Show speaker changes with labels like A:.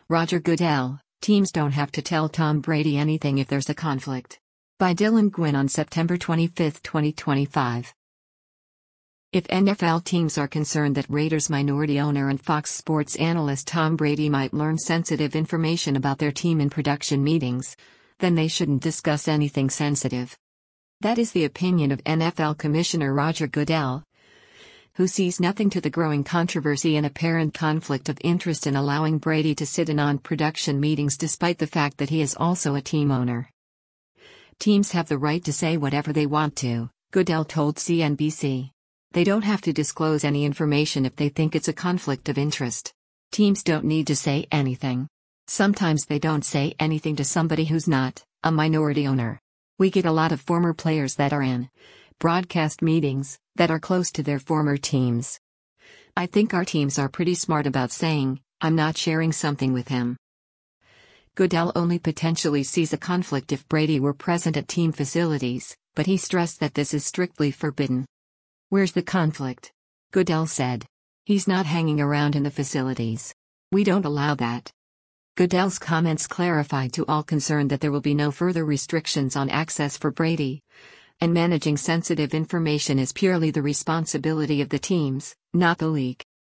A: Roger Goodell, teams don't have to tell Tom Brady anything if there's a conflict. By Dylan Gwynn on September 25, 2025. If NFL teams are concerned that Raiders minority owner and Fox Sports analyst Tom Brady might learn sensitive information about their team in production meetings, then they shouldn't discuss anything sensitive. That is the opinion of NFL Commissioner Roger Goodell, who sees nothing to the growing controversy and apparent conflict of interest in allowing Brady to sit in on production meetings despite the fact that he is also a team owner. Teams have the right to say whatever they want to, Goodell told CNBC. They don't have to disclose any information if they think it's a conflict of interest. Teams don't need to say anything. Sometimes they don't say anything to somebody who's not a minority owner. We get a lot of former players that are in broadcast meetings that are close to their former teams. I think our teams are pretty smart about saying, I'm not sharing something with him. Goodell only potentially sees a conflict if Brady were present at team facilities, but he stressed that this is strictly forbidden. Where's the conflict? Goodell said. He's not hanging around in the facilities. We don't allow that. Goodell's comments clarified to all concerned that there will be no further restrictions on access for Brady, and managing sensitive information is purely the responsibility of the teams, not the league.